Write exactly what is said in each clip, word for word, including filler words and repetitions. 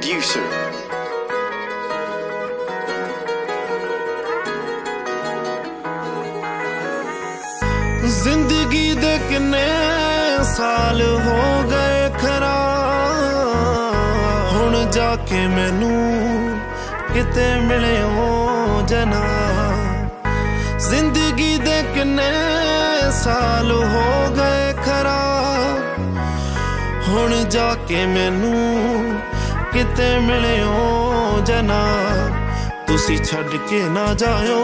producer. जिंदगी दे किन्ने साल हो गए खराब, हुण जाके मैनू किते मिले हो जना। जिंदगी दे किन्ने साल हो गए खराब, हुण जाके मैनू किते मिले हो जना। तुसी छड़ के ना जाओ,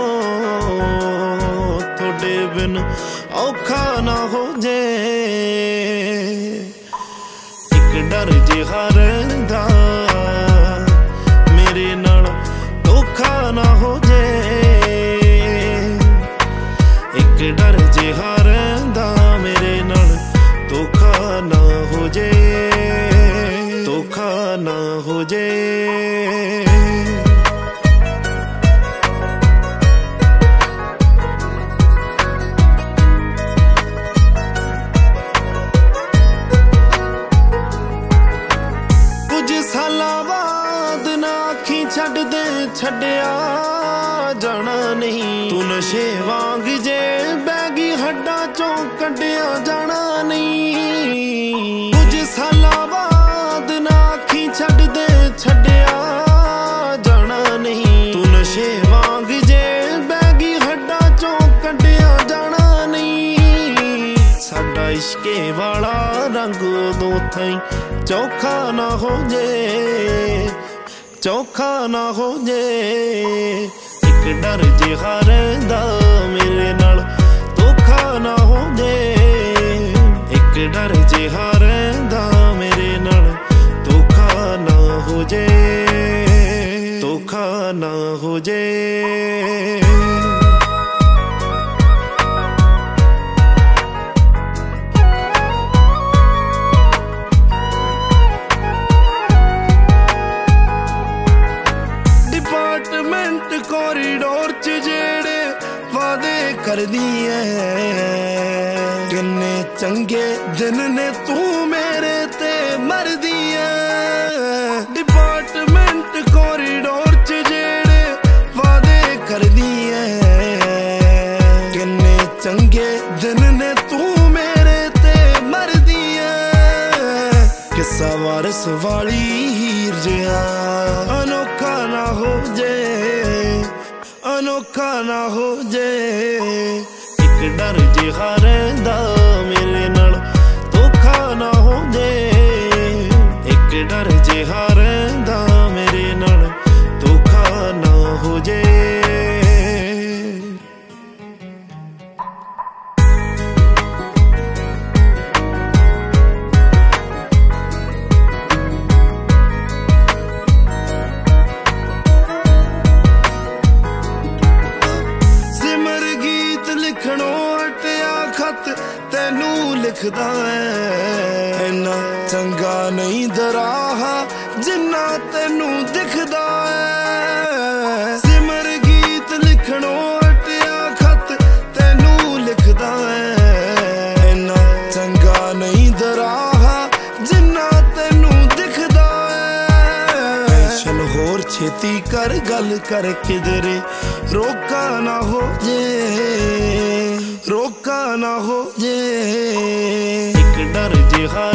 थोड़े बिन औखा ना हो जे। एक डर जिहा रहिंदा मेरे नाल धोखा ना हो जे। एक डर जिहा रहिंदा मेरे नाल धोखा ना हो जे, धोखा ना हो जे। सालां बाद ना अखी छड्ड दे, छड्डिया जाना नहीं। तू नशे वांग जे बैगी हड्डां चों कड्डिया जाना नहीं। कुछ सालां बाद ना अखी छड्ड दे, छड्डिया जाना नहीं। तू नशे वांग जे बैगी हड्डां चों कड्डिया जाना नहीं। साडा इश्के वाला रंग उदों थाई चौखा ना हो जे, चौखा ना हो जे। एक डर जिहा रहिंदा मेरे नाल धोखा ना हो जे। एक डर जिहा रहिंदा मेरे नाल धोखा ना हो जे, धोखा ना हो जे। डिपार्टमेंट कॉरीडोर च जेड़े वादे करदी है, किन्ने चंगे दिन ने तू मेरे ते मरदी है। डिपार्टमेंट कॉरीडोर च जेड़े वादे करदी है, किन्ने चंगे दिन ने तू मेरे ते मरदी है। किस्सा वारस वाली हीर जिहा अनोखा ना हो जे, अनोखा ना हो जे। एक डर जिहा रहिंदा मेरे नाल धोखा ना हो जे। एक डर जिहा रहिंदा मेरे नाल धोखा ना हो जे। तैनू लिखदा है इन्ना चंगा नहीं दराहा जिन्ना तैनू दिखदा है। सिमर गीत लिखणों हटिया खत तैनू लिखदा है इन्ना चंगा नहीं दराहा जिन्ना तैनू दिखदा है। टेंशन होर छेती कर गल कर किधरे रोका ना हो जे, रोका ना हो जे। एक डर जिहा